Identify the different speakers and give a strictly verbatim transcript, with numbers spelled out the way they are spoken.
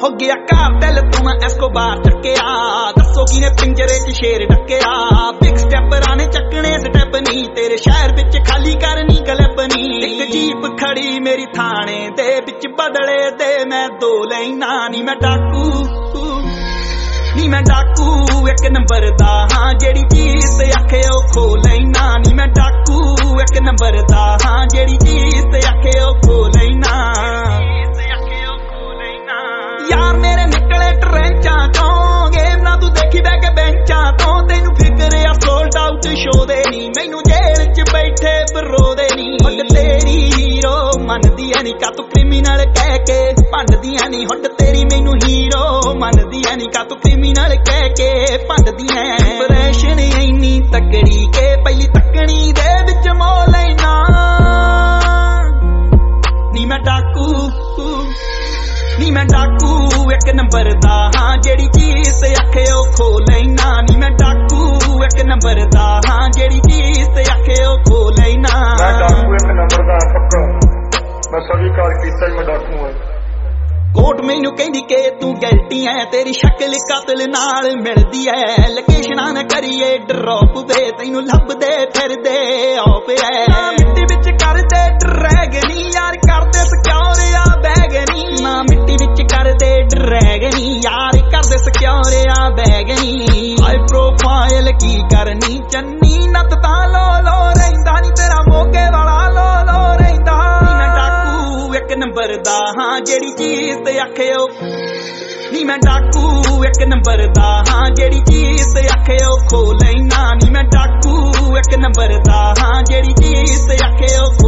Speaker 1: हो गया कार दिल तू मैं एस्कोबार चक्या दसो किने पिंजरे च शेर डकया बिग स्टेप राने चकने स्टेप नी तेरे शहर विच खाली करनी गलब नी एक जीप खड़ी मेरी थाने दे विच बदले दे मैं दो लैना नी मैं डाकू नी मैं डाकू एक नंबर दा हाँ जेड़ी चीज ते आखे ओ खो लैना नी मैं डाकू एक नंबर दा हाँ जेड़ी चीज ते आखे ओ खो लैना यार मेरे निकले ट्रेंचा चो गेम ना तू देखी बह के बेंचा तो तेनू फिक्र आ सोल्ड आउट शो दे नी मैनू जेल च बैठे बरो दे नी हुड तेरी हीरो मनदी है नी का तू क्रिमिनल कह के भंडदी है नी हुड तेरी मैनू हीरो मनदी है नी का तू क्रिमिनल कह के भंडदी है इंप्रेशन इन्नी तकड़ी के पहली तकनी दे विच मोह लैना नी मैं डाकू नी मैं डाकू एक नंबर दा हाँ जेड़ी चीज ते आखे ओ खो लैना नी मैं डाकू एक नंबर दा हाँ जेड़ी चीज ते आखे ओ खो लैना
Speaker 2: मैं डाकू एक नंबर दा पक्का मैं स्वीकार कीता ही मैं डाकू हां
Speaker 1: कोट मैनू कहंदी के तू गलती है तेरी शक्ल कातिल नाल मिलदी है लोकेशनां न करिए ड्रॉप वे तैनू लभदे फिरदे ऑफ है मिट्टी विच कर दे ड्रैगनी यार कर दे सिक्योर आ बैगनी ना मिट्टी विच कर दे ड्रैगनी यार कर दे सिक्योर आ बैगनी हाई प्रोफाइल की करनी चन्नी नत ता लो लो रहिंदा नी तेरा मोके वाला लो लो रहिंदा मैं डाकू एक नंबर दा हाँ जेड़ी चीज ते आखे ओ नी मैं डाकू एक नंबर दा हाँ जेड़ी चीज ते आखे ओ खो लैना नी मैं डाकू एक नंबर दा हाँ जेड़ी चीज ते आखे ओ